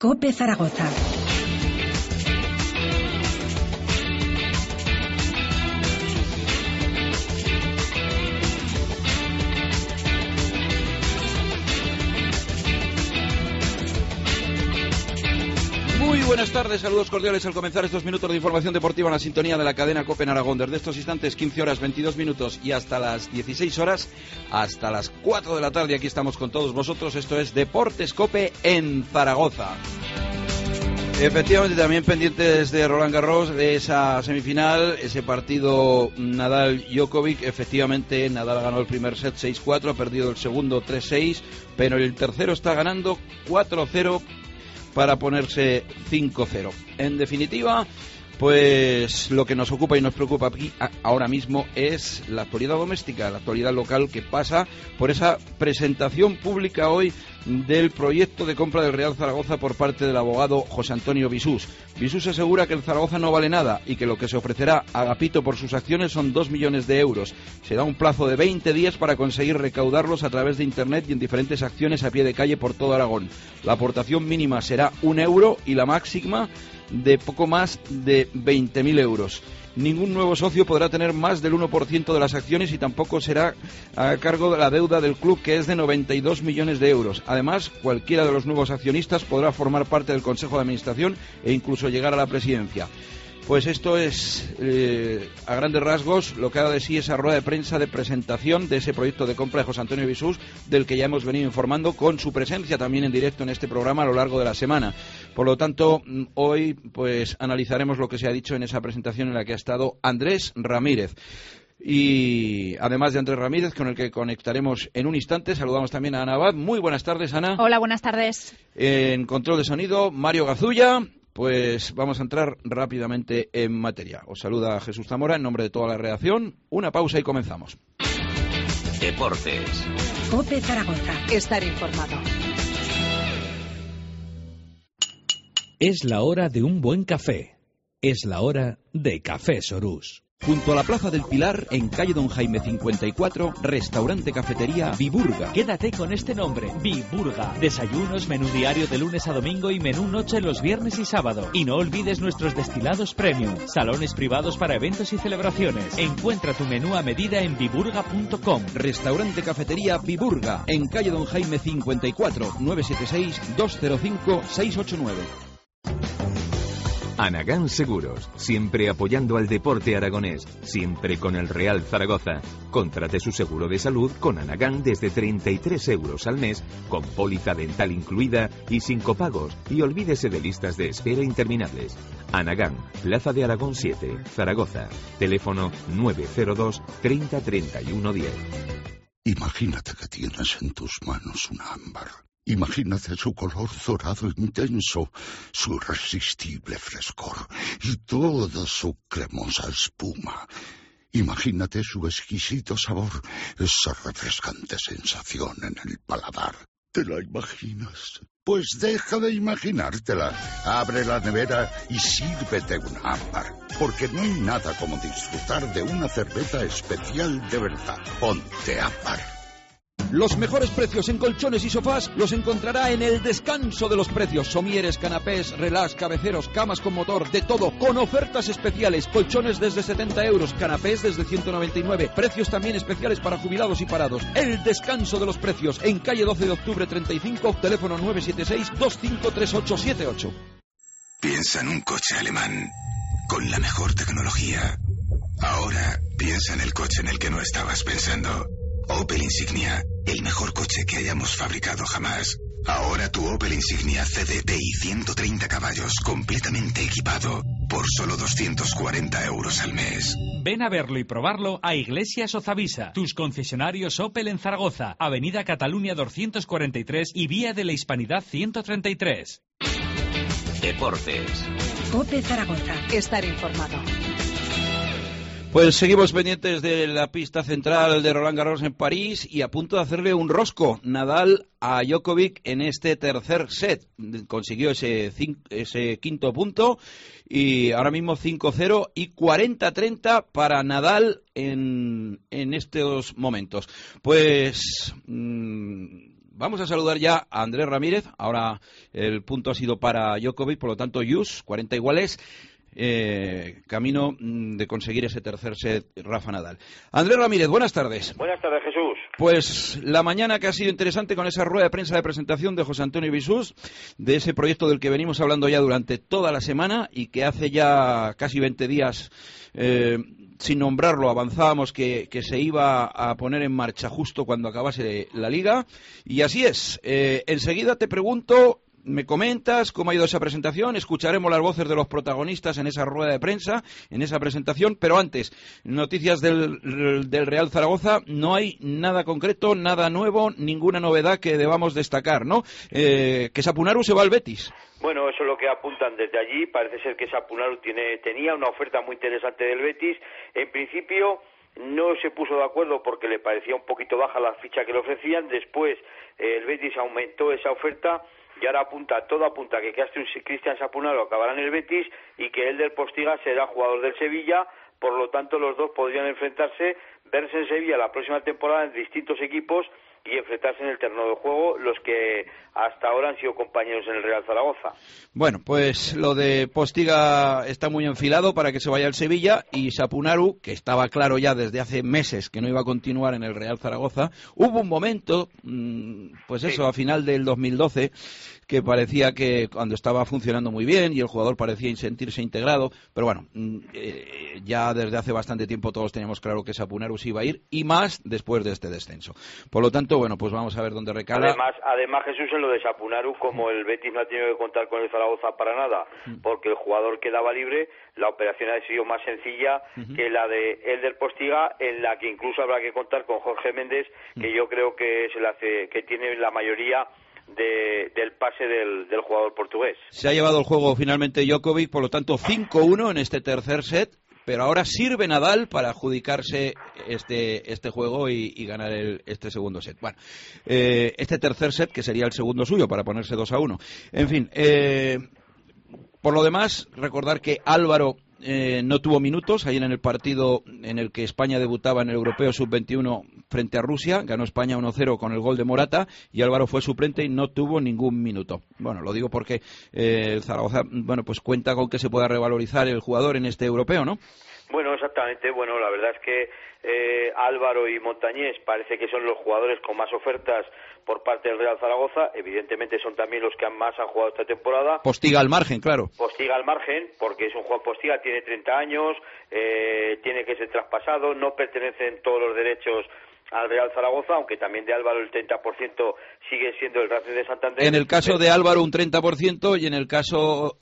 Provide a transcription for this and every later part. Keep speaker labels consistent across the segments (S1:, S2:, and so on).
S1: COPE Zaragoza.
S2: Muy buenas tardes, saludos cordiales al comenzar estos minutos de información deportiva en la sintonía de la cadena COPE en Aragón. Desde estos instantes, 15 horas 22 minutos y hasta las 16 horas, hasta las 4 de la tarde, aquí estamos con todos vosotros. Esto es Deportes COPE en Zaragoza. Efectivamente, también pendientes de Roland Garros, de esa semifinal, ese partido Nadal-Djokovic. Efectivamente, Nadal ganó el primer set 6-4, ha perdido el segundo 3-6, pero el tercero está ganando 4-0 para ponerse 5-0. En definitiva, pues lo que nos ocupa y nos preocupa aquí ahora mismo es la actualidad doméstica, la actualidad local, que pasa por esa presentación pública hoy del proyecto de compra del Real Zaragoza por parte del abogado José Antonio Bisús. Bisús asegura que el Zaragoza no vale nada y que lo que se ofrecerá a Agapito por sus acciones son 2 millones de euros. Se da un plazo de 20 días para conseguir recaudarlos a través de Internet y en diferentes acciones a pie de calle por todo Aragón. La aportación mínima será 1 euro y la máxima de poco más de 20.000 euros. Ningún nuevo socio podrá tener más del 1% de las acciones y tampoco será a cargo de la deuda del club, que es de 92 millones de euros. Además, cualquiera de los nuevos accionistas podrá formar parte del Consejo de Administración e incluso llegar a la presidencia. Pues esto es, a grandes rasgos, lo que ha dado de sí esa rueda de prensa de presentación de ese proyecto de compra de José Antonio Bisús, del que ya hemos venido informando con su presencia también en directo en este programa a lo largo de la semana. Por lo tanto, hoy pues analizaremos lo que se ha dicho en esa presentación en la que ha estado Andrés Ramírez. Y además de Andrés Ramírez, con el que conectaremos en un instante, saludamos también a Ana Abad. Muy buenas tardes, Ana.
S3: Hola, buenas tardes.
S2: En control de sonido, Mario Gazulla. Pues vamos a entrar rápidamente en materia. Os saluda Jesús Zamora en nombre de toda la redacción. Una pausa y comenzamos.
S4: Deportes.
S1: COPE Zaragoza.
S3: Estar informado.
S5: Es la hora de un buen café. Es la hora de Café Sorús.
S6: Junto a la Plaza del Pilar, en calle Don Jaime 54, restaurante cafetería Viburga.
S7: Quédate con este nombre, Viburga. Desayunos, menú diario de lunes a domingo y menú noche los viernes y sábado. Y no olvides nuestros destilados premium, salones privados para eventos y celebraciones. Encuentra tu menú a medida en viburga.com.
S6: Restaurante cafetería Viburga, en calle Don Jaime 54, 976-205-689.
S4: Anagán Seguros, siempre apoyando al deporte aragonés, siempre con el Real Zaragoza. Contrate su seguro de salud con Anagán desde 33 euros al mes, con póliza dental incluida y sin copagos, y olvídese de listas de espera interminables. Anagán, Plaza de Aragón 7, Zaragoza. Teléfono 902 30 31 10.
S8: Imagínate que tienes en tus manos un ámbar. Imagínate su color dorado intenso, su irresistible frescor y toda su cremosa espuma. Imagínate su exquisito sabor, esa refrescante sensación en el paladar. ¿Te la imaginas? Pues deja de imaginártela. Abre la nevera y sírvete un ámbar, porque no hay nada como disfrutar de una cerveza especial de verdad. Ponte ámbar.
S6: Los mejores precios en colchones y sofás los encontrará en El Descanso de los Precios. Somieres, canapés, relax, cabeceros, camas con motor, de todo, con ofertas especiales. Colchones desde 70 euros, canapés desde 199. Precios también especiales para jubilados y parados. El Descanso de los Precios, en calle 12 de octubre 35, teléfono 976-253878.
S9: Piensa en un coche alemán con la mejor tecnología. Ahora piensa en el coche en el que no estabas pensando. Opel Insignia, el mejor coche que hayamos fabricado jamás. Ahora tu Opel Insignia CDTi 130 caballos, completamente equipado, por solo 240 euros al mes.
S7: Ven a verlo y probarlo a Iglesias Ozavisa, tus concesionarios Opel en Zaragoza, Avenida Cataluña 243 y Vía de la Hispanidad 133.
S4: Deportes.
S1: COPE Zaragoza.
S3: Estar informado.
S2: Pues seguimos pendientes de la pista central de Roland Garros en París y a punto de hacerle un rosco Nadal a Djokovic en este tercer set. Consiguió ese quinto punto y ahora mismo 5-0 y 40-30 para Nadal en estos momentos. Pues Vamos a saludar ya a Andrés Ramírez. Ahora el punto ha sido para Djokovic, por lo tanto, 40 iguales. Camino de conseguir ese tercer set Rafa Nadal. Andrés Ramírez, buenas tardes.
S10: Buenas tardes, Jesús.
S2: Pues la mañana que ha sido interesante con esa rueda de prensa de presentación de José Antonio Bisús, de ese proyecto del que venimos hablando ya durante toda la semana y que hace ya casi 20 días, sin nombrarlo, avanzábamos que se iba a poner en marcha justo cuando acabase la Liga. Y así es. Enseguida te pregunto, me comentas cómo ha ido esa presentación, escucharemos las voces de los protagonistas en esa rueda de prensa, en esa presentación, pero antes, noticias del Real Zaragoza. No hay nada concreto, nada nuevo, ninguna novedad que debamos destacar, ¿no? Que Sapunaru se va al Betis.
S10: Bueno, eso es lo que apuntan desde allí. Parece ser que Sapunaru tenía una oferta muy interesante del Betis. En principio no se puso de acuerdo porque le parecía un poquito baja la ficha que le ofrecían. Después el Betis aumentó esa oferta y ahora todo apunta que Cristian Sapunaru acabará en el Betis y que Elder Postiga será jugador del Sevilla. Por lo tanto, los dos podrían enfrentarse, verse en Sevilla la próxima temporada en distintos equipos y enfrentarse en el terreno de juego los que hasta ahora han sido compañeros en el Real Zaragoza.
S2: Bueno, pues lo de Postiga está muy enfilado para que se vaya al Sevilla, y Sapunaru, que estaba claro ya desde hace meses que no iba a continuar en el Real Zaragoza. Hubo un momento, pues eso, a final del 2012, que parecía que cuando estaba funcionando muy bien y el jugador parecía sentirse integrado, pero bueno, ya desde hace bastante tiempo todos teníamos claro que Sapunaru se iba a ir, y más después de este descenso. Por lo tanto, bueno, pues vamos a ver dónde recala.
S10: Además, Jesús, en lo de Sapunaru, como el Betis no ha tenido que contar con el Zaragoza para nada, porque el jugador quedaba libre, la operación ha sido más sencilla que la de Elder Postiga, en la que incluso habrá que contar con Jorge Méndez, que yo creo que que tiene la mayoría del pase del jugador portugués.
S2: Se ha llevado el juego finalmente Djokovic, por lo tanto 5-1 en este tercer set, pero ahora sirve Nadal para adjudicarse este juego y ganar este segundo set. Bueno, este tercer set, que sería el segundo suyo, para ponerse 2-1. En fin, por lo demás, recordar que Álvaro no tuvo minutos ayer en el partido en el que España debutaba en el Europeo Sub-21 frente a Rusia. Ganó España 1-0 con el gol de Morata, y Álvaro fue suplente y no tuvo ningún minuto. Bueno, lo digo porque el Zaragoza, bueno, pues cuenta con que se pueda revalorizar el jugador en este europeo, ¿no?
S10: Bueno, exactamente. Bueno, la verdad es que Álvaro y Montañés parece que son los jugadores con más ofertas por parte del Real Zaragoza. Evidentemente son también los que más han jugado esta temporada.
S2: Postiga al margen, claro.
S10: Postiga al margen, porque es un jugador. Postiga tiene 30 años, tiene que ser traspasado, no pertenecen todos los derechos al Real Zaragoza, aunque también de Álvaro el 30% sigue siendo el Racing de Santander.
S2: En el caso de Álvaro un 30%, y en el caso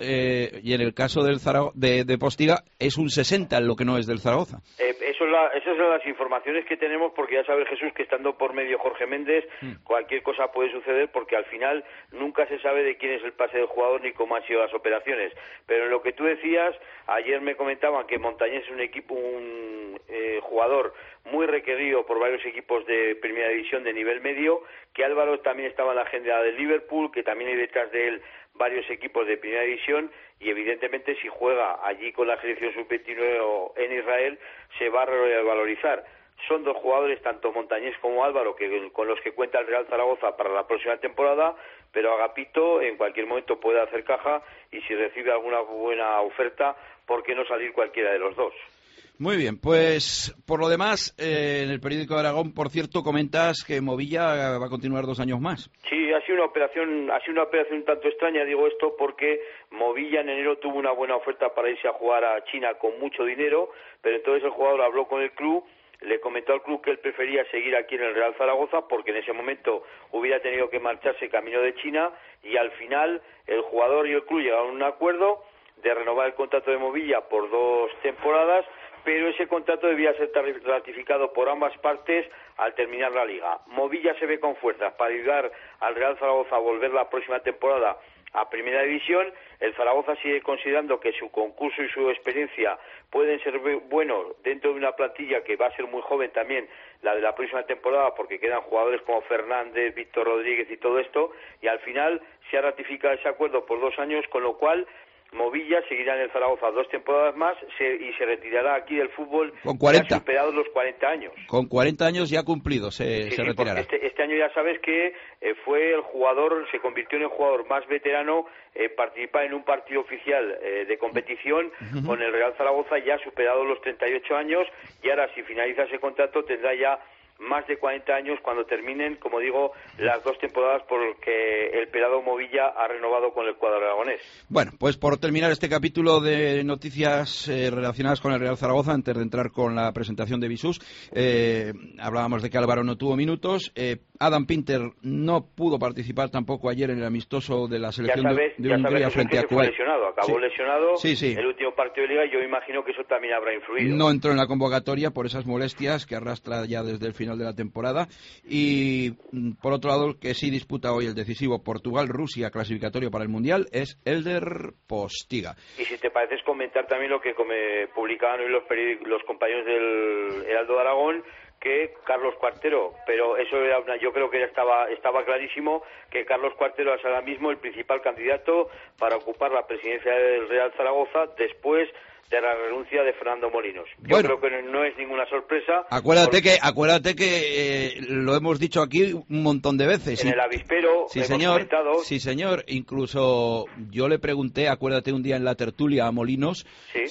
S2: de Postiga es un 60%, lo que no es del Zaragoza.
S10: Esas son las informaciones que tenemos, porque ya sabes, Jesús, que estando por medio Jorge Méndez, cualquier cosa puede suceder, porque al final nunca se sabe de quién es el pase del jugador ni cómo han sido las operaciones. Pero en lo que tú decías, ayer me comentaban que Montañés es un jugador muy requerido por varios equipos de primera división de nivel medio, que Álvaro también estaba en la agenda del Liverpool, que también hay detrás de él varios equipos de primera división, y evidentemente si juega allí con la selección sub-21 en Israel se va a revalorizar. Son dos jugadores, tanto Montañés como Álvaro, con los que cuenta el Real Zaragoza para la próxima temporada, pero Agapito en cualquier momento puede hacer caja, y si recibe alguna buena oferta, ¿por qué no salir cualquiera de los dos?
S2: Muy bien, pues por lo demás, en el periódico de Aragón, por cierto, comentas que Movilla va a continuar 2 años más.
S10: Sí, ha sido una operación un tanto extraña, digo esto, porque Movilla en enero tuvo una buena oferta para irse a jugar a China con mucho dinero, pero entonces el jugador habló con el club, le comentó al club que él prefería seguir aquí en el Real Zaragoza, porque en ese momento hubiera tenido que marcharse camino de China, y al final el jugador y el club llegaron a un acuerdo de renovar el contrato de Movilla por 2 temporadas, pero ese contrato debía ser ratificado por ambas partes al terminar la Liga. Movilla se ve con fuerzas para ayudar al Real Zaragoza a volver la próxima temporada a Primera División. El Zaragoza sigue considerando que su concurso y su experiencia pueden ser buenos dentro de una plantilla que va a ser muy joven también, la de la próxima temporada, porque quedan jugadores como Fernández, Víctor Rodríguez y todo esto, y al final se ha ratificado ese acuerdo por 2 años, con lo cual Movilla seguirá en el Zaragoza 2 temporadas más y se retirará aquí del fútbol
S2: con 40.
S10: Ya superados los 40 años.
S2: Con 40 años ya cumplidos se retirará.
S10: Este año ya sabes que fue el jugador, se convirtió en el jugador más veterano participar en un partido oficial de competición con el Real Zaragoza, ya superado los 38 años, y ahora si finaliza ese contrato tendrá ya más de 40 años cuando terminen, como digo, las 2 temporadas porque el pelado Movilla ha renovado con el cuadro aragonés.
S2: Bueno, pues por terminar este capítulo de noticias relacionadas con el Real Zaragoza, antes de entrar con la presentación de Bisús, hablábamos de que Álvaro no tuvo minutos, Adam Pinter no pudo participar tampoco ayer en el amistoso de la selección de Hungría frente a Kuwait.
S10: Acabó lesionado
S2: sí.
S10: el último partido de Liga, y yo imagino que eso también habrá influido.
S2: No entró en la convocatoria por esas molestias que arrastra ya desde el final de la temporada, y por otro lado el que sí disputa hoy el decisivo Portugal-Rusia clasificatorio para el Mundial es Elder Postiga.
S10: Y si te parece comentar también lo que publicaban hoy los compañeros del Heraldo de Aragón, que Carlos Cuartero, pero eso era yo creo que ya estaba clarísimo que Carlos Cuartero es ahora mismo el principal candidato para ocupar la presidencia del Real Zaragoza después de la renuncia de Fernando Molinos. Yo creo que no es ninguna sorpresa.
S2: Acuérdate que lo hemos dicho aquí un montón de veces.
S10: En el avispero
S2: sí, señor, comentado. Sí, señor. Incluso yo le pregunté, acuérdate un día en la tertulia a Molinos,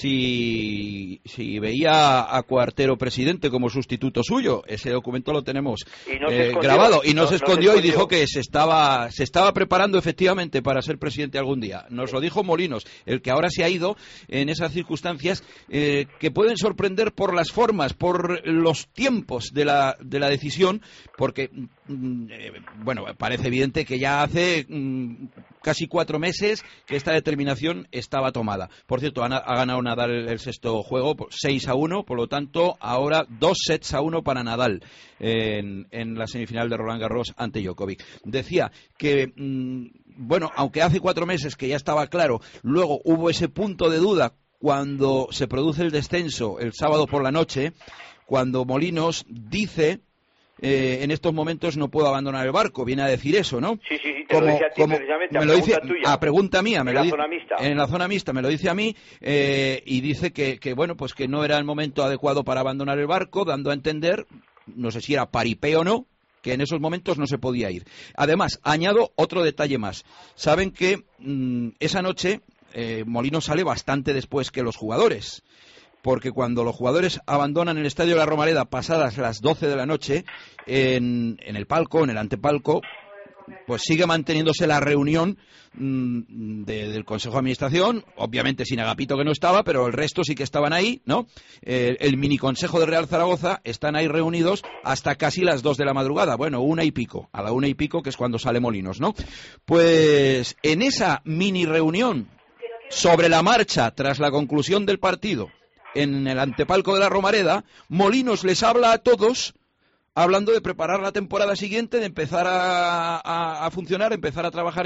S2: si veía a Cuartero presidente como sustituto suyo. Ese documento lo tenemos grabado. Y no se escondió y dijo que se estaba preparando efectivamente para ser presidente algún día. Nos lo dijo Molinos, el que ahora se ha ido en esas circunstancias que pueden sorprender por las formas, por los tiempos de la decisión, porque parece evidente que ya hace casi 4 meses que esta determinación estaba tomada. Por cierto, ha ganado Nadal el sexto juego 6-1, por lo tanto ahora 2-1 para Nadal en la semifinal de Roland Garros ante Djokovic. Decía que aunque hace 4 meses que ya estaba claro, luego hubo ese punto de duda cuando se produce el descenso el sábado por la noche, cuando Molinos dice en estos momentos no puedo abandonar el barco, viene a decir eso, ¿no?
S10: Sí, te lo dice a ti precisamente,
S2: me lo dice a pregunta mía,
S10: en
S2: la zona mixta me lo dice a mí, y dice que no era el momento adecuado para abandonar el barco, dando a entender, no sé si era paripé o no, que en esos momentos no se podía ir. Además, añado otro detalle más. Saben que esa noche Molinos sale bastante después que los jugadores, porque cuando los jugadores abandonan el estadio de la Romareda pasadas las 12 de la noche, en el palco, en el antepalco, pues sigue manteniéndose la reunión del Consejo de Administración, obviamente sin Agapito, que no estaba, pero el resto sí que estaban ahí, ¿no? El mini consejo de Real Zaragoza están ahí reunidos hasta casi las 2 de la madrugada, 1 y pico, a la 1 y pico, que es cuando sale Molinos, ¿no? Pues en esa mini reunión sobre la marcha, tras la conclusión del partido, en el antepalco de la Romareda, Molinos les habla a todos, hablando de preparar la temporada siguiente, de empezar a funcionar, empezar a trabajar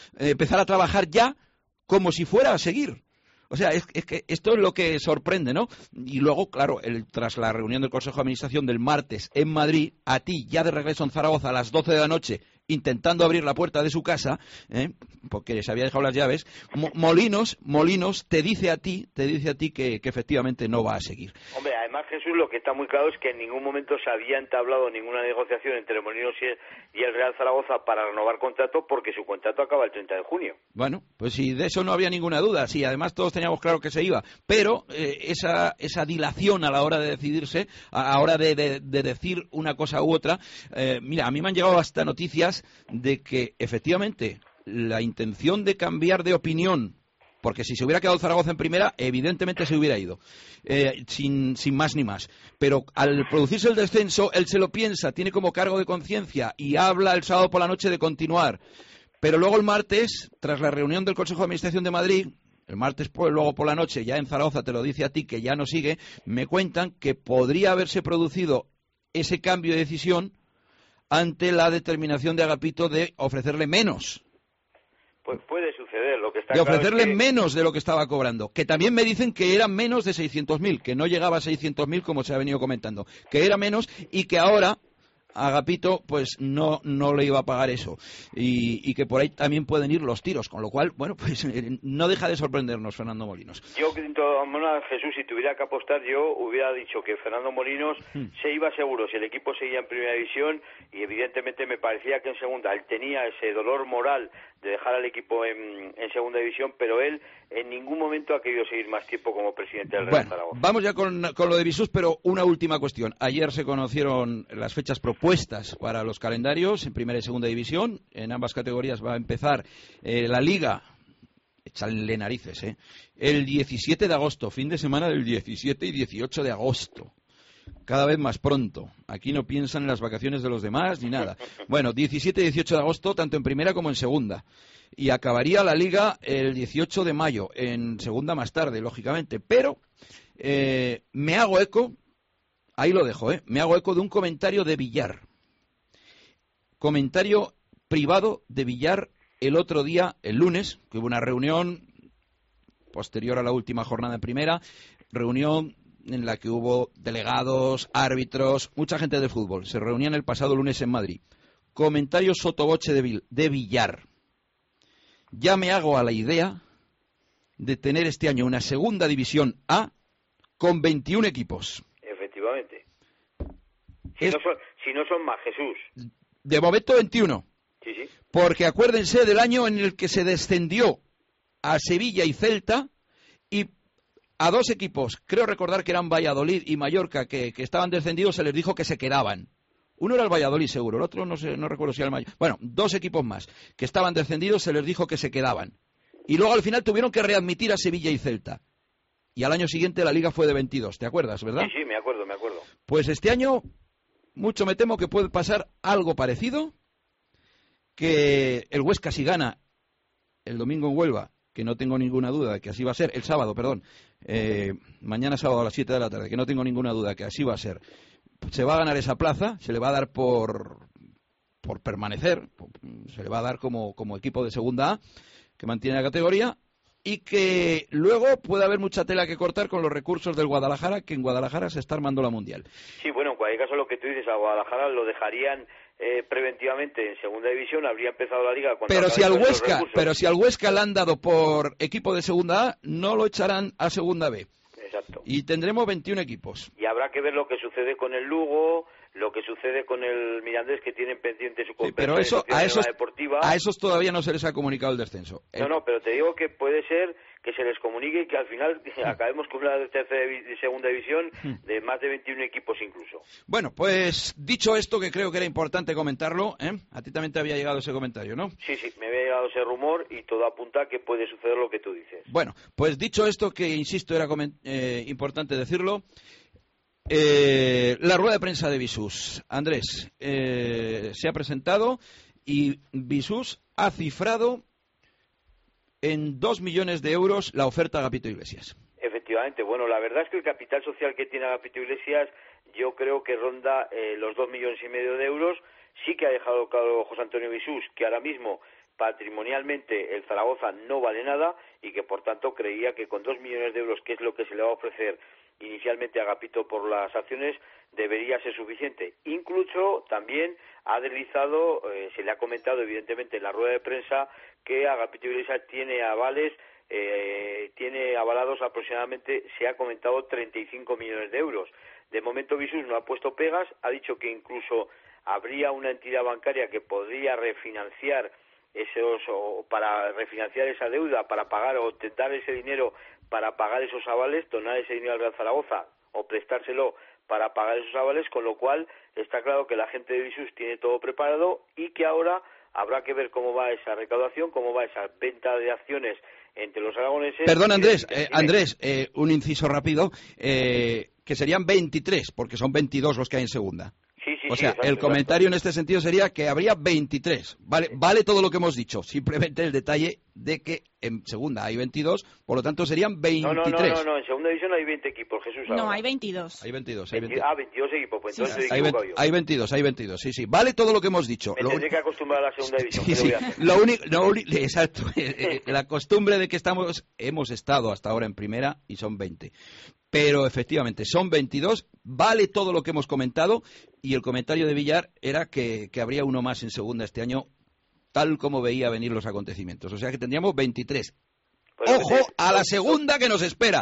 S2: ya, como si fuera a seguir. O sea, es que esto es lo que sorprende, ¿no? Y luego, claro, tras la reunión del Consejo de Administración del martes en Madrid, a ti, ya de regreso en Zaragoza a las 12 de la noche, intentando abrir la puerta de su casa, porque se había dejado las llaves, Molinos te dice a ti que efectivamente no va a seguir.
S10: Hombre, además, Jesús, lo que está muy claro es que en ningún momento se había entablado ninguna negociación entre Molinos y el Real Zaragoza para renovar contrato, porque su contrato acaba el 30 de junio.
S2: Bueno, pues sí, de eso no había ninguna duda. Sí, además todos teníamos claro que se iba, pero esa dilación a la hora de decidirse, a la hora de decir una cosa u otra, mira, a mí me han llegado hasta noticias de que efectivamente la intención de cambiar de opinión, porque si se hubiera quedado Zaragoza en primera, evidentemente se hubiera ido, sin más ni más. Pero al producirse el descenso, él se lo piensa, tiene como cargo de conciencia y habla el sábado por la noche de continuar. Pero luego el martes, tras la reunión del Consejo de Administración de Madrid, el martes luego por la noche, ya en Zaragoza te lo dice a ti que ya no sigue, me cuentan que podría haberse producido ese cambio de decisión ante la determinación de Agapito de ofrecerle menos.
S10: Pues puede suceder, lo que está
S2: de
S10: claro
S2: ofrecerle
S10: es que
S2: menos de lo que estaba cobrando, que también me dicen que era menos de 600.000, que no llegaba a 600.000 como se ha venido comentando, que era menos y que ahora Agapito pues no le iba a pagar eso, y que por ahí también pueden ir los tiros, con lo cual, bueno, pues no deja de sorprendernos Fernando Molinos.
S10: Yo, Jesús, si tuviera que apostar, yo hubiera dicho que Fernando Molinos se iba seguro si el equipo seguía en primera división, y evidentemente me parecía que en segunda él tenía ese dolor moral de dejar al equipo en segunda división, pero él en ningún momento ha querido seguir más tiempo como presidente del Real Zaragoza.
S2: Vamos ya con lo de Bisús, pero una última cuestión. Ayer se conocieron las fechas propuestas para los calendarios en primera y segunda división. En ambas categorías va a empezar la Liga, échale narices, el 17 de agosto, fin de semana del 17 y 18 de agosto. Cada vez más pronto. Aquí no piensan en las vacaciones de los demás ni nada. Bueno, 17 y 18 de agosto, tanto en primera como en segunda. Y acabaría la Liga el 18 de mayo, en segunda más tarde, lógicamente. Pero me hago eco, ahí lo dejo, me hago eco de un comentario de Villar. Comentario privado de Villar el otro día, el lunes, que hubo una reunión posterior a la última jornada en primera, reunión en la que hubo delegados, árbitros, mucha gente de fútbol. Se reunían el pasado lunes en Madrid. Comentario sotoboche de Villar. Ya me hago a la idea de tener este año una segunda división A con 21 equipos.
S10: Efectivamente. Si no son más, Jesús.
S2: De momento 21.
S10: Sí.
S2: Porque acuérdense del año en el que se descendió a Sevilla y Celta, y a dos equipos, creo recordar que eran Valladolid y Mallorca, que estaban descendidos, se les dijo que se quedaban. Uno era el Valladolid seguro, el otro no recuerdo si era el Mallorca. Bueno, dos equipos más que estaban descendidos, se les dijo que se quedaban. Y luego al final tuvieron que readmitir a Sevilla y Celta. Y al año siguiente la Liga fue de 22, ¿te acuerdas, verdad?
S10: Sí, me acuerdo.
S2: Pues este año, mucho me temo que puede pasar algo parecido, que el Huesca, si gana el domingo en Huelva, que no tengo ninguna duda de que así va a ser, el sábado, perdón, mañana sábado a las 7 de la tarde, que no tengo ninguna duda de que así va a ser, se va a ganar esa plaza, se le va a dar por permanecer, se le va a dar como equipo de segunda A, que mantiene la categoría, y que luego puede haber mucha tela que cortar con los recursos del Guadalajara, que en Guadalajara se está armando la Mundial.
S10: Sí, bueno, en cualquier caso lo que tú dices, a Guadalajara lo dejarían preventivamente en segunda división, habría empezado la Liga cuando
S2: pero si al Huesca le han dado por equipo de segunda A, no lo echarán a segunda B.
S10: Exacto.
S2: Y tendremos 21 equipos.
S10: Y habrá que ver lo que sucede con el Lugo, lo que sucede con el Mirandés, que tienen pendiente su
S2: competencia
S10: deportiva.
S2: A esos todavía no se les ha comunicado el descenso.
S10: No, pero te digo que puede ser que se les comunique y que al final acabemos con una tercera y segunda división de más de 21 equipos incluso.
S2: Bueno, pues dicho esto, que creo que era importante comentarlo, a ti también te había llegado ese comentario, ¿no?
S10: Sí, me había llegado ese rumor y todo apunta a que puede suceder lo que tú dices.
S2: Bueno, pues dicho esto, que insisto, era importante decirlo, la rueda de prensa de Bisús. Andrés, se ha presentado y Bisús ha cifrado en 2 millones de euros la oferta a Agapito Iglesias.
S10: Efectivamente, bueno, la verdad es que el capital social que tiene Agapito Iglesias yo creo que ronda los 2,5 millones de euros. Sí que ha dejado claro José Antonio Bisús que ahora mismo patrimonialmente el Zaragoza no vale nada y que por tanto creía que con 2 millones de euros, que es lo que se le va a ofrecer inicialmente a Agapito por las acciones, debería ser suficiente. Incluso también ha deslizado, se le ha comentado evidentemente en la rueda de prensa, que Agapito Iglesias tiene avales, tiene avalados aproximadamente, se ha comentado 35 millones de euros. De momento Bisús no ha puesto pegas, ha dicho que incluso habría una entidad bancaria que podría refinanciar para refinanciar esa deuda, para pagar o dar ese dinero para pagar esos avales, donar ese dinero al Real Zaragoza o prestárselo para pagar esos avales, con lo cual está claro que la gente de Bisús tiene todo preparado y que ahora habrá que ver cómo va esa recaudación, cómo va esa venta de acciones entre los aragoneses.
S2: Perdón, Andrés, un inciso rápido, que serían 23, porque son 22 los que hay en segunda.
S10: Sí,
S2: o sea, exacto, el comentario en este sentido sería que habría 23. Vale todo lo que hemos dicho, simplemente el detalle de que en segunda hay 22, por lo tanto serían 23.
S10: No, en segunda división hay 20 equipos, Jesús.
S3: No,
S10: ahora.
S3: hay 22.
S2: Hay 22.
S10: 22 equipos, pues entonces
S2: hay 22, sí. Vale todo lo que hemos dicho.
S10: Me tendré que acostumbrar a la segunda división.
S2: Sí. Exacto, la costumbre de que hemos estado hasta ahora en primera y son 20. Pero efectivamente, son 22, vale todo lo que hemos comentado, y el comentario de Villar era que habría uno más en segunda este año, tal como veía venir los acontecimientos. O sea que tendríamos 23. ¡Ojo a la segunda que nos espera!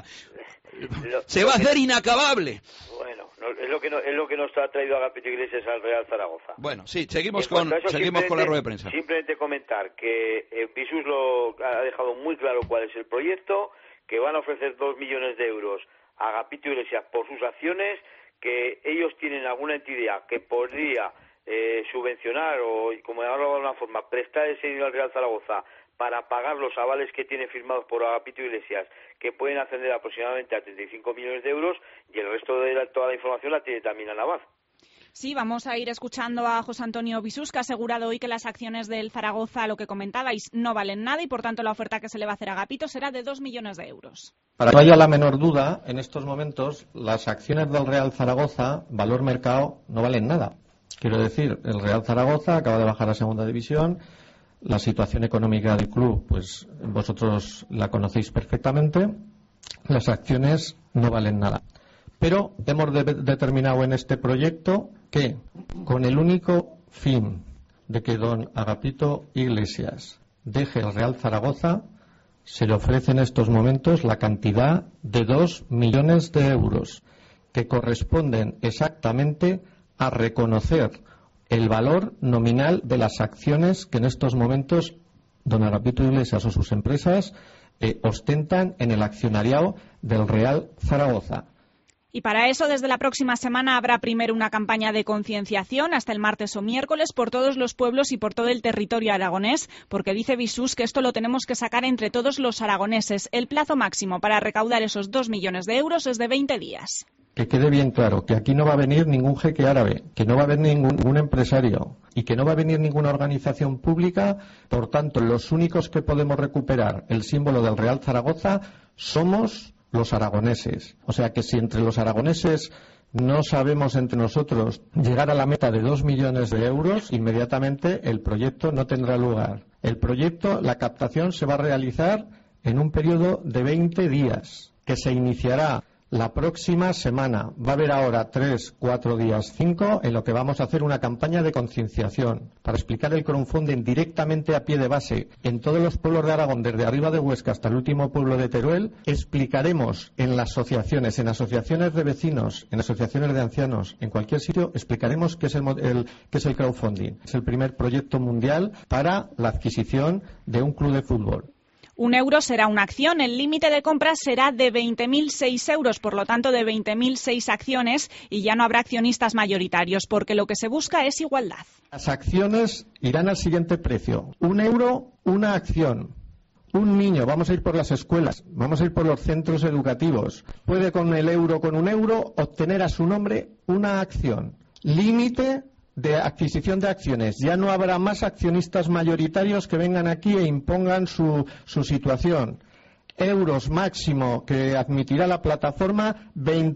S2: Se va a hacer inacabable.
S10: Bueno, es lo que nos ha traído Agapito Iglesias al Real Zaragoza.
S2: Bueno, sí, seguimos con la rueda de prensa.
S10: Simplemente comentar que Visus lo ha dejado muy claro cuál es el proyecto, que van a ofrecer 2 millones de euros a Agapito Iglesias por sus acciones, que ellos tienen alguna entidad que podría subvencionar o, como llamarlo de alguna forma, prestar ese dinero al Real Zaragoza para pagar los avales que tiene firmados por Agapito Iglesias, que pueden ascender aproximadamente a 35 millones de euros, y el resto de toda la información la tiene también Ana Abad.
S3: Sí, vamos a ir escuchando a José Antonio Visus, que ha asegurado hoy que las acciones del Zaragoza, lo que comentabais, no valen nada y por tanto la oferta que se le va a hacer a Agapito será de 2 millones de euros.
S11: Para que no haya la menor duda, en estos momentos las acciones del Real Zaragoza, valor mercado, no valen nada. Quiero decir, el Real Zaragoza acaba de bajar a segunda división. La situación económica del club, pues vosotros la conocéis perfectamente. Las acciones no valen nada. Pero hemos determinado en este proyecto que, con el único fin de que don Agapito Iglesias deje el Real Zaragoza, se le ofrece en estos momentos la cantidad de 2 millones de euros, que corresponden exactamente a reconocer el valor nominal de las acciones que en estos momentos don Agapito Iglesias o sus empresas ostentan en el accionariado del Real Zaragoza.
S3: Y para eso, desde la próxima semana habrá primero una campaña de concienciación hasta el martes o miércoles por todos los pueblos y por todo el territorio aragonés, porque dice Visus que esto lo tenemos que sacar entre todos los aragoneses. El plazo máximo para recaudar esos 2 millones de euros es de 20 días.
S11: Que quede bien claro que aquí no va a venir ningún jeque árabe, que no va a venir ningún empresario y que no va a venir ninguna organización pública. Por tanto, los únicos que podemos recuperar el símbolo del Real Zaragoza somos los aragoneses. O sea que si entre los aragoneses no sabemos entre nosotros llegar a la meta de 2 millones de euros, inmediatamente el proyecto no tendrá lugar. El proyecto, la captación se va a realizar en un periodo de 20 días, que se iniciará la próxima semana. Va a haber ahora 3, 4 días, 5, en lo que vamos a hacer una campaña de concienciación para explicar el crowdfunding directamente a pie de base en todos los pueblos de Aragón, desde arriba de Huesca hasta el último pueblo de Teruel. Explicaremos en las asociaciones, en asociaciones de vecinos, en asociaciones de ancianos, en cualquier sitio, explicaremos qué es el crowdfunding. Es el primer proyecto mundial para la adquisición de un club de fútbol.
S3: 1 euro será una acción, el límite de compras será de 20.006 euros, por lo tanto de 20.006 acciones, y ya no habrá accionistas mayoritarios, porque lo que se busca es igualdad.
S11: Las acciones irán al siguiente precio: 1 euro, una acción. Un niño, vamos a ir por las escuelas, vamos a ir por los centros educativos, puede con un euro obtener a su nombre una acción. Límite de adquisición de acciones. Ya no habrá más accionistas mayoritarios que vengan aquí e impongan su situación. Euros máximo que admitirá la plataforma,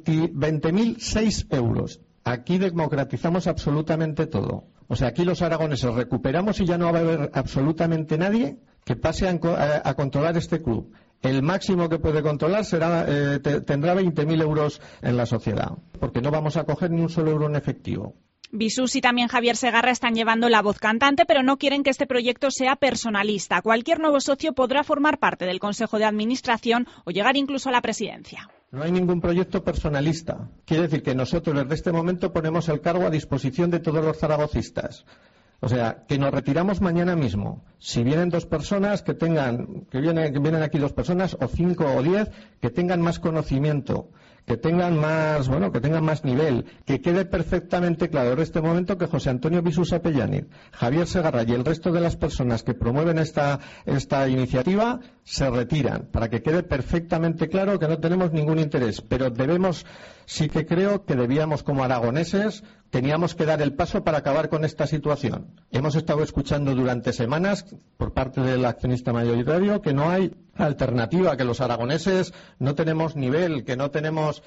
S11: 20.006 euros. Aquí democratizamos absolutamente todo. O sea, aquí los aragoneses recuperamos y ya no va a haber absolutamente nadie que pase a controlar este club. El máximo que puede controlar tendrá 20.000 euros en la sociedad, porque no vamos a coger ni un solo euro en efectivo.
S3: Visus y también Javier Segarra están llevando la voz cantante, pero no quieren que este proyecto sea personalista. Cualquier nuevo socio podrá formar parte del Consejo de Administración o llegar incluso a la presidencia.
S11: No hay ningún proyecto personalista. Quiere decir que nosotros desde este momento ponemos el cargo a disposición de todos los zaragocistas. O sea, que nos retiramos mañana mismo. Si vienen 2 personas, que vienen aquí 2 personas, o 5 o 10, que tengan más conocimiento, que tengan más nivel, que quede perfectamente claro en este momento que José Antonio Visus Apellani, Javier Segarra y el resto de las personas que promueven esta iniciativa se retiran, para que quede perfectamente claro que no tenemos ningún interés. Pero sí que creo que debíamos, como aragoneses, teníamos que dar el paso para acabar con esta situación. Hemos estado escuchando durante semanas por parte del accionista mayoritario que no hay alternativa, que los aragoneses no tenemos nivel, que no tenemos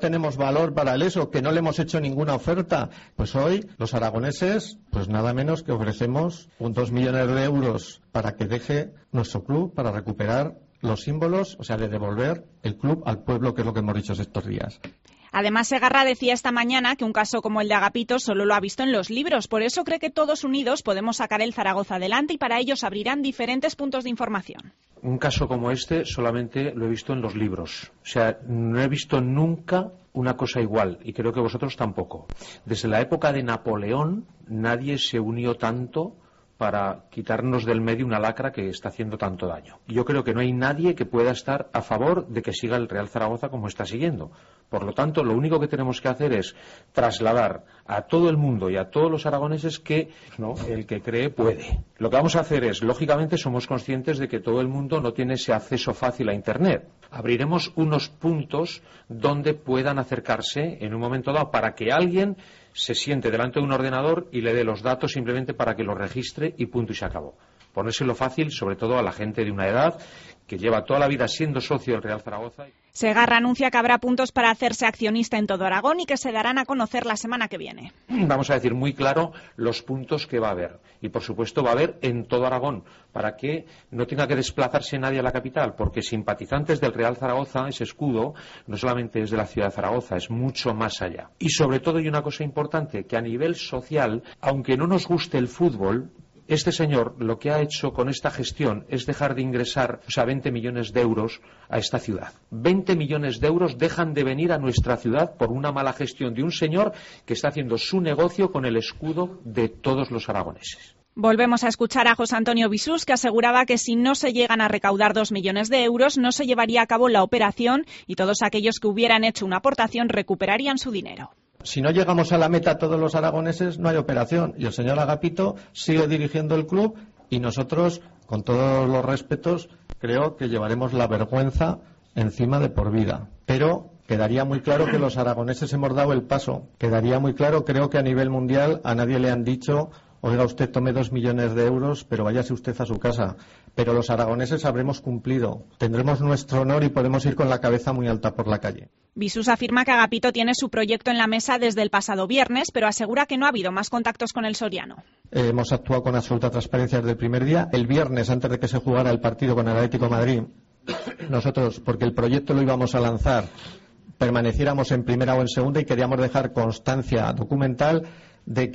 S11: valor para el ESO, que no le hemos hecho ninguna oferta. Pues hoy los aragoneses, pues nada menos que ofrecemos 2 millones de euros para que deje nuestro club, para recuperar los símbolos, o sea, de devolver el club al pueblo, que es lo que hemos dicho estos días.
S3: Además, Segarra decía esta mañana que un caso como el de Agapito solo lo ha visto en los libros. Por eso cree que todos unidos podemos sacar el Zaragoza adelante y para ello se abrirán diferentes puntos de información.
S12: Un caso como este solamente lo he visto en los libros. O sea, no he visto nunca una cosa igual y creo que vosotros tampoco. Desde la época de Napoleón nadie se unió tanto para quitarnos del medio una lacra que está haciendo tanto daño. Yo creo que no hay nadie que pueda estar a favor de que siga el Real Zaragoza como está siguiendo. Por lo tanto, lo único que tenemos que hacer es trasladar a todo el mundo y a todos los aragoneses que el que cree puede. Lo que vamos a hacer es, lógicamente, somos conscientes de que todo el mundo no tiene ese acceso fácil a Internet. Abriremos unos puntos donde puedan acercarse en un momento dado para que alguien se siente delante de un ordenador y le dé los datos simplemente para que los registre y punto y se acabó. Ponérselo fácil, sobre todo a la gente de una edad que lleva toda la vida siendo socio del Real Zaragoza.
S3: Segarra anuncia que habrá puntos para hacerse accionista en todo Aragón y que se darán a conocer la semana que viene.
S12: Vamos a decir muy claro los puntos que va a haber. Y por supuesto va a haber en todo Aragón, para que no tenga que desplazarse nadie a la capital, porque simpatizantes del Real Zaragoza, ese escudo, no solamente es de la ciudad de Zaragoza, es mucho más allá. Y sobre todo, y una cosa importante, que a nivel social, aunque no nos guste el fútbol, este señor lo que ha hecho con esta gestión es dejar de ingresar 20 millones de euros a esta ciudad. 20 millones de euros dejan de venir a nuestra ciudad por una mala gestión de un señor que está haciendo su negocio con el escudo de todos los aragoneses.
S3: Volvemos a escuchar a José Antonio Bisús, que aseguraba que si no se llegan a recaudar 2 millones de euros, no se llevaría a cabo la operación y todos aquellos que hubieran hecho una aportación recuperarían su dinero.
S11: Si no llegamos a la meta todos los aragoneses, no hay operación. Y el señor Agapito sigue dirigiendo el club y nosotros, con todos los respetos, creo que llevaremos la vergüenza encima de por vida. Pero quedaría muy claro que los aragoneses hemos dado el paso. Quedaría muy claro, creo que a nivel mundial a nadie le han dicho: oiga, usted tome 2 millones de euros, pero váyase usted a su casa. Pero los aragoneses habremos cumplido. Tendremos nuestro honor y podemos ir con la cabeza muy alta por la calle.
S3: Bisús afirma que Agapito tiene su proyecto en la mesa desde el pasado viernes, pero asegura que no ha habido más contactos con el soriano.
S11: Hemos actuado con absoluta transparencia desde el primer día. El viernes, antes de que se jugara el partido con el Atlético de Madrid, nosotros, porque el proyecto lo íbamos a lanzar, permaneciéramos en primera o en segunda y queríamos dejar constancia documental de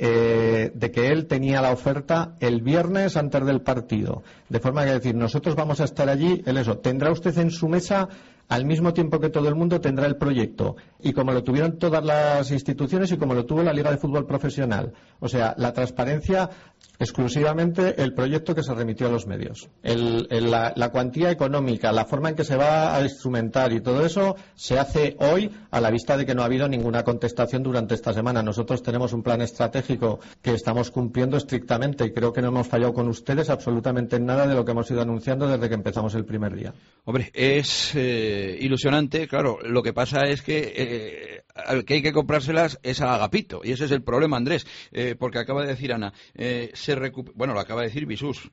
S11: que él tenía la oferta el viernes antes del partido. De forma que decir, nosotros vamos a estar allí, tendrá usted en su mesa al mismo tiempo que todo el mundo tendrá el proyecto. Y como lo tuvieron todas las instituciones y como lo tuvo la Liga de Fútbol Profesional. O sea, la transparencia, exclusivamente el proyecto que se remitió a los medios. La cuantía económica, la forma en que se va a instrumentar y todo eso se hace hoy a la vista de que no ha habido ninguna contestación durante esta semana. Nosotros tenemos un plan estratégico que estamos cumpliendo estrictamente y creo que no hemos fallado con ustedes absolutamente en nada de lo que hemos ido anunciando desde que empezamos el primer día.
S2: Hombre, es ilusionante, claro. Lo que pasa es que al que hay que comprárselas es a Agapito y ese es el problema, Andrés, porque acaba de decir Ana, lo acaba de decir Bisús,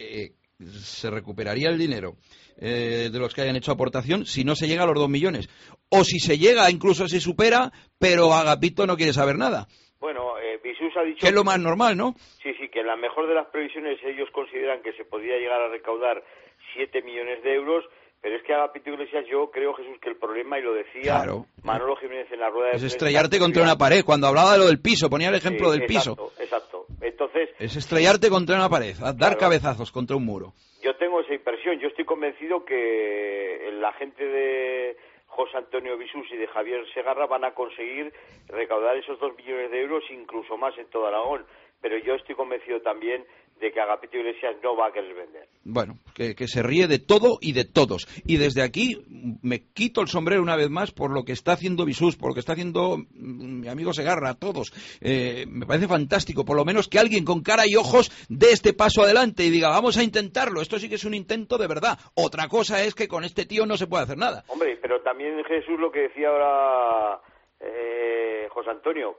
S2: se recuperaría el dinero de los que hayan hecho aportación si no se llega a los 2 millones. O si se llega, incluso se supera, pero Agapito no quiere saber nada.
S10: Bueno, Bisús ha dicho...
S2: Que es lo más normal, ¿no?
S10: Sí, que en la mejor de las previsiones ellos consideran que se podría llegar a recaudar 7 millones de euros, pero es que Agapito Iglesias, yo creo, Jesús, que el problema, y lo decía Manolo Jiménez en la rueda de prensa...
S2: Es estrellarte contra una pared, cuando hablaba de lo del piso, ponía el ejemplo del piso.
S10: Exacto. Entonces...
S2: Es estrellarte contra una pared, dar cabezazos contra un muro.
S10: Yo tengo esa impresión, yo estoy convencido que la gente de José Antonio Bisús y de Javier Segarra van a conseguir recaudar esos 2 millones de euros, incluso más en todo Aragón, pero yo estoy convencido también de que Agapito Iglesias no va a querer vender.
S2: Bueno, que se ríe de todo y de todos. Y desde aquí me quito el sombrero una vez más por lo que está haciendo Bisús, por lo que está haciendo mi amigo Segarra, todos. Me parece fantástico, por lo menos que alguien con cara y ojos dé este paso adelante y diga, vamos a intentarlo, esto sí que es un intento de verdad. Otra cosa es que con este tío no se puede hacer nada.
S10: Hombre, pero también Jesús, lo que decía ahora José Antonio,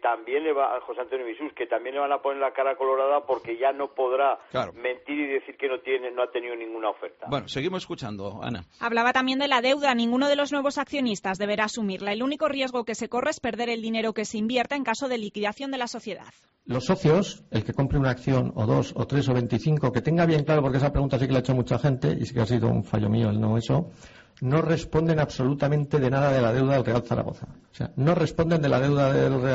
S10: José Antonio Bisús, que también le van a poner la cara colorada porque ya no podrá mentir y decir que no ha tenido ninguna oferta.
S2: Bueno, seguimos escuchando, Ana.
S3: Hablaba también de la deuda. Ninguno de los nuevos accionistas deberá asumirla. El único riesgo que se corre es perder el dinero que se invierta en caso de liquidación de la sociedad.
S11: Los socios, el que compre una acción o 2 o 3 o 25, que tenga bien claro, porque esa pregunta sí que la ha hecho mucha gente y sí que ha sido un fallo mío el no eso, no responden absolutamente de nada de la deuda del Real Zaragoza. O sea, no responden de la deuda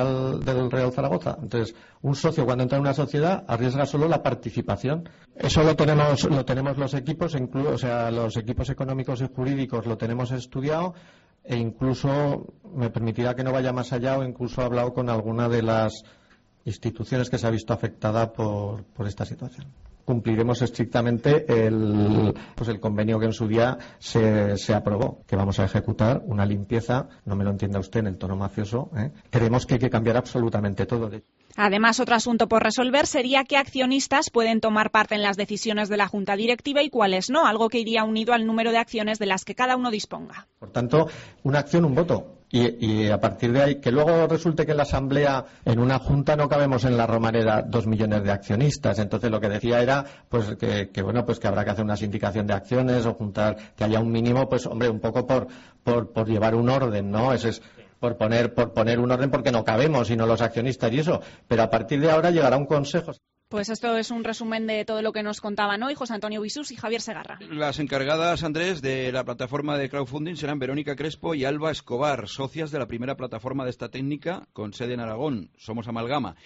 S11: del Real Zaragoza. Entonces, un socio cuando entra en una sociedad arriesga solo la participación. Eso lo tenemos los equipos, o sea, los equipos económicos y jurídicos lo tenemos estudiado e incluso, me permitirá que no vaya más allá, o incluso he hablado con alguna de las instituciones que se ha visto afectada por esta situación. Cumpliremos estrictamente el convenio que en su día se aprobó, que vamos a ejecutar una limpieza, no me lo entienda usted en el tono mafioso, Creemos que hay que cambiar absolutamente todo.
S3: Además, otro asunto por resolver sería qué accionistas pueden tomar parte en las decisiones de la Junta Directiva y cuáles no, algo que iría unido al número de acciones de las que cada uno disponga.
S11: Por tanto, una acción, un voto. Y a partir de ahí, que luego resulte que en la Asamblea, en una Junta, no cabemos en la Romareda 2 millones de accionistas. Entonces, lo que decía era pues que habrá que hacer una sindicación de acciones o juntar, que haya un mínimo, pues hombre, un poco por llevar un orden, ¿no? Ese es por poner un orden, porque no cabemos, sino los accionistas y eso. Pero a partir de ahora llegará un consejo.
S3: Pues esto es un resumen de todo lo que nos contaban hoy José Antonio Bisús y Javier Segarra.
S2: Las encargadas, Andrés, de la plataforma de crowdfunding serán Verónica Crespo y Alba Escobar, socias de la primera plataforma de esta técnica con sede en Aragón. Somos Amalgama.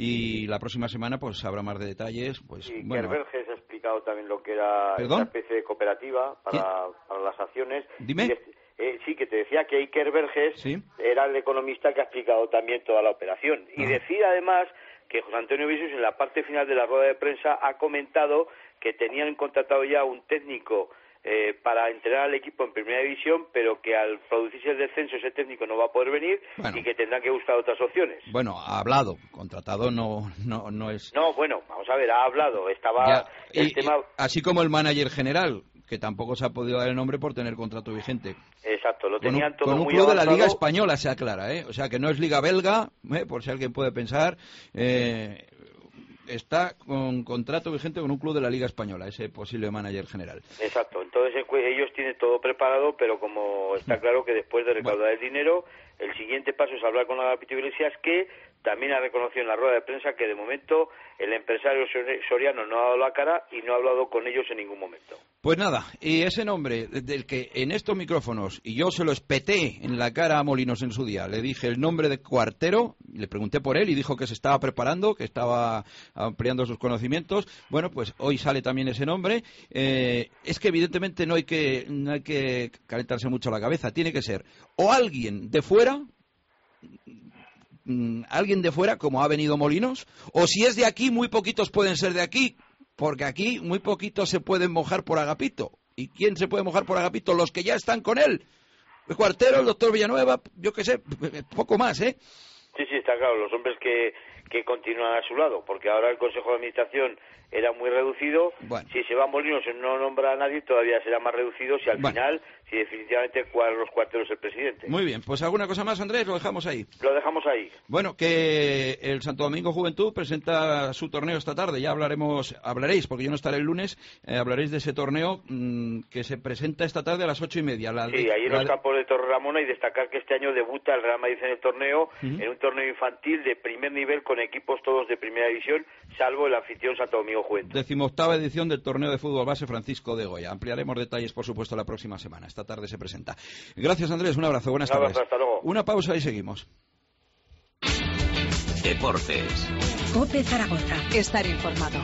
S2: Y la próxima semana pues habrá más de detalles. Pues,
S10: y
S2: bueno.
S10: Kerberges ha explicado también lo que era
S2: ¿Perdón?
S10: esta especie de cooperativa para las acciones.
S2: Dime.
S10: Sí, que te decía que Iker Verges era el economista que ha explicado también toda la operación. Y decía además que José Antonio Bisús en la parte final de la rueda de prensa ha comentado que tenían contratado ya un técnico para entrenar al equipo en primera división, pero que al producirse el descenso ese técnico no va a poder venir y que tendrán que buscar otras opciones.
S2: Bueno, ha hablado, contratado no es...
S10: No, bueno, vamos a ver, ha hablado, estaba el tema...
S2: Así como el manager general, que tampoco se ha podido dar el nombre por tener contrato vigente.
S10: Exacto, lo tenían todo muy
S2: con un club
S10: avanzado.
S2: de la Liga Española, se aclara, O sea, que no es Liga Belga, por si alguien puede pensar... está con contrato vigente con un club de la Liga Española, ese posible manager general.
S10: Exacto, entonces ellos tienen todo preparado, pero como está claro que después de recaudar el dinero, el siguiente paso es hablar con Agapito Iglesias, que también ha reconocido en la rueda de prensa que de momento el empresario soriano no ha dado la cara y no ha hablado con ellos en ningún momento.
S2: Pues nada, y ese nombre del que en estos micrófonos, y yo se lo espeté en la cara a Molinos en su día, le dije el nombre de Cuartero, le pregunté por él y dijo que se estaba preparando, que estaba ampliando sus conocimientos. Bueno, pues hoy sale también ese nombre. Es que evidentemente no hay que calentarse mucho la cabeza, tiene que ser o alguien de fuera como ha venido Molinos, o si es de aquí, muy poquitos pueden ser de aquí, porque aquí muy poquitos se pueden mojar por Agapito. ¿Y quién se puede mojar por Agapito? Los que ya están con él. El Cuartero, el doctor Villanueva, yo qué sé, poco más,
S10: Sí, está claro, los hombres que continúan a su lado, porque ahora el Consejo de Administración era muy reducido. Bueno. Si se va Molinos y no nombra a nadie, todavía será más reducido si al final, si definitivamente Carlos Cuartero es el presidente.
S2: Muy bien, pues ¿alguna cosa más, Andrés? Lo dejamos ahí.
S10: Lo dejamos ahí.
S2: Bueno, que el Santo Domingo Juventud presenta su torneo esta tarde. Ya hablaréis, porque yo no estaré el lunes, hablaréis de ese torneo que se presenta esta tarde a las 8:30.
S10: Sí, ahí en los campos de Torreramona, y destacar que este año debuta el Real Madrid en el torneo, en un torneo infantil de primer nivel con equipos todos de primera división, salvo el anfitrión Santo Domingo Juventud.
S2: 18ª edición del torneo de fútbol base Francisco de Goya. Ampliaremos detalles, por supuesto, la próxima semana. Esta tarde se presenta. Gracias, Andrés. Un abrazo. Buenas tardes.
S10: Hasta luego.
S2: Una pausa y seguimos.
S4: Deportes.
S1: COPE Zaragoza.
S13: Estar informado.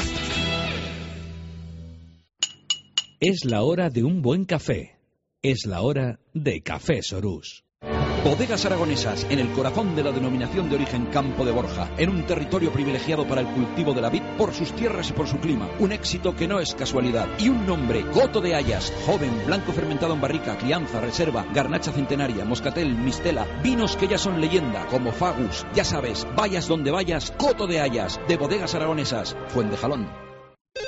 S5: Es la hora de un buen café. Es la hora de Café Sorús.
S6: Bodegas Aragonesas, en el corazón de la denominación de origen Campo de Borja, en un territorio privilegiado para el cultivo de la vid por sus tierras y por su clima. Un éxito que no es casualidad. Y un nombre, Coto de Hayas, joven, blanco fermentado en barrica, crianza, reserva, garnacha centenaria, moscatel, mistela, vinos que ya son leyenda, como Fagus. Ya sabes, vayas donde vayas, Coto de Hayas, de Bodegas Aragonesas, Fuentejalón.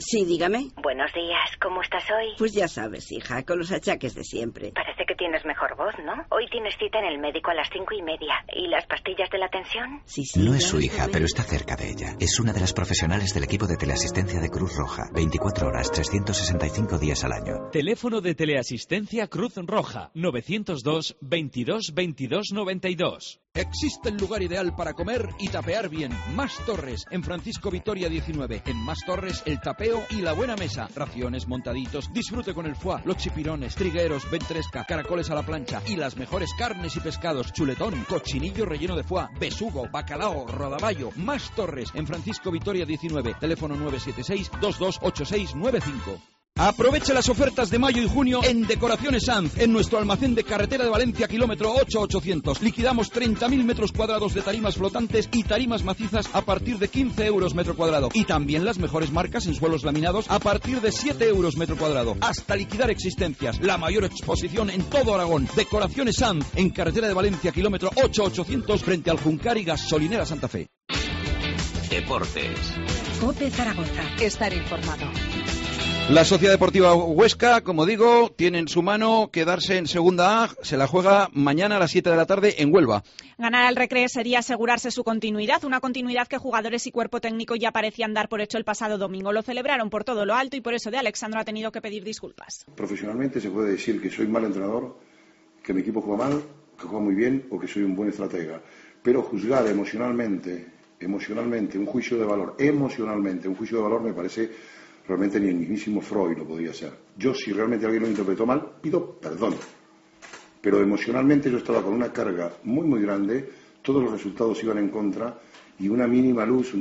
S13: Sí, dígame.
S14: Buenos días, ¿cómo estás hoy?
S13: Pues ya sabes, hija, con los achaques de siempre.
S14: Parece que tienes mejor voz, ¿no? Hoy tienes cita en el médico a las 5:30. ¿Y las pastillas de la tensión?
S13: Sí.
S15: No es su hija, pero está cerca de ella. Es una de las profesionales del equipo de teleasistencia de Cruz Roja. 24 horas, 365 días al año.
S7: Teléfono de teleasistencia Cruz Roja. 902 22 22 92.
S6: Existe el lugar ideal para comer y tapear bien. Más Torres, en Francisco Vitoria 19. En Más Torres, el tapeo y la buena mesa. Raciones, montaditos, disfrute con el foie, los chipirones, trigueros, ventresca, caracoles a la plancha y las mejores carnes y pescados. Chuletón, cochinillo relleno de foie, besugo, bacalao, rodaballo. Más Torres, en Francisco Vitoria 19. Teléfono 976 228695. Aproveche las ofertas de mayo y junio en Decoraciones Sanz, en nuestro almacén de Carretera de Valencia, kilómetro 8800. Liquidamos 30.000 metros cuadrados de tarimas flotantes y tarimas macizas a partir de 15 euros metro cuadrado. Y también las mejores marcas en suelos laminados a partir de 7 euros metro cuadrado. Hasta liquidar existencias. La mayor exposición en todo Aragón. Decoraciones Sanz, en Carretera de Valencia, kilómetro 8800, frente al Juncar y Gasolinera Santa Fe.
S4: Deportes.
S1: COPE Zaragoza.
S3: Estar informado.
S2: La Sociedad Deportiva Huesca, como digo, tiene en su mano quedarse en Segunda A. Se la juega mañana a las 7 de la tarde en Huelva.
S3: Ganar al Recre sería asegurarse su continuidad, una continuidad que jugadores y cuerpo técnico ya parecían dar por hecho el pasado domingo. Lo celebraron por todo lo alto y por eso de Alexandro ha tenido que pedir disculpas.
S16: Profesionalmente se puede decir que soy mal entrenador, que mi equipo juega mal, que juega muy bien o que soy un buen estratega. Pero juzgar emocionalmente un juicio de valor, me parece... Realmente ni el mismísimo Freud lo podía hacer. Yo, si realmente alguien lo interpretó mal, pido perdón. Pero emocionalmente yo estaba con una carga muy, muy grande, todos los resultados iban en contra, y una mínima luz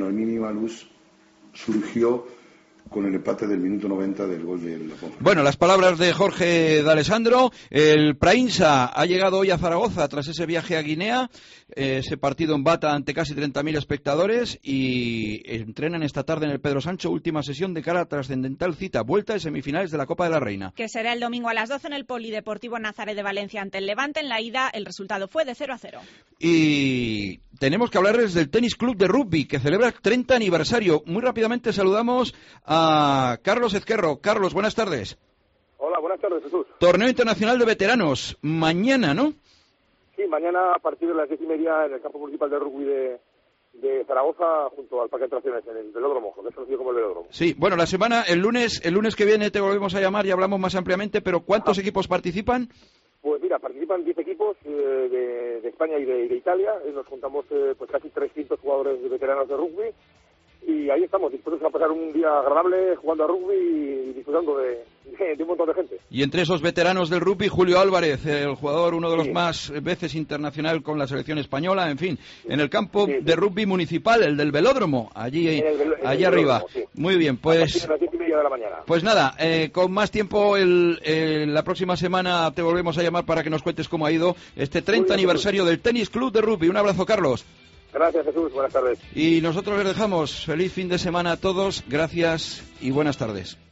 S16: surgió con el empate del minuto 90 del gol de la Ponferrada.
S2: Bueno, las palabras de Jorge D'Alessandro. El Prainsa ha llegado hoy a Zaragoza tras ese viaje a Guinea, ese partido en Bata ante casi 30.000 espectadores, y entrenan esta tarde en el Pedro Sancho, última sesión de cara a trascendental cita, vuelta de semifinales de la Copa de la Reina.
S3: Que será el domingo a las 12 en el Polideportivo Nazaret de Valencia ante el Levante. En la ida el resultado fue de 0-0.
S2: Y tenemos que hablarles del Tenis Club de Rugby, que celebra el 30 aniversario. Muy rápidamente saludamos a Carlos Ezquerro. Carlos, buenas tardes.
S17: Hola, buenas tardes, Jesús.
S2: Torneo Internacional de Veteranos, mañana, ¿no?
S17: Sí, mañana a partir de las 10:30 en el campo municipal de rugby de Zaragoza, junto al Parque de Atracciones, en el velódromo, que es conocido como el velódromo.
S2: Sí, bueno, la semana, el lunes que viene te volvemos a llamar y hablamos más ampliamente, pero ¿cuántos equipos participan?
S17: Pues mira, participan 10 equipos de España y de Italia, y nos juntamos pues casi 300 jugadores veteranos de rugby, y ahí estamos, dispuestos a pasar un día agradable jugando a rugby y disfrutando de un montón de gente.
S2: Y entre esos veteranos del rugby, Julio Álvarez, el jugador, uno de los más veces internacional con la selección española, en fin, en el campo de rugby municipal, el del velódromo, allí arriba.
S17: Sí.
S2: Muy bien, pues...
S17: A las 10:30 de la mañana.
S2: Pues nada, con más tiempo la próxima semana te volvemos a llamar para que nos cuentes cómo ha ido este 30 aniversario del Tenis Club de Rugby. Un abrazo, Carlos.
S17: Gracias, Jesús. Buenas tardes.
S2: Y nosotros les dejamos. Feliz fin de semana a todos. Gracias y buenas tardes.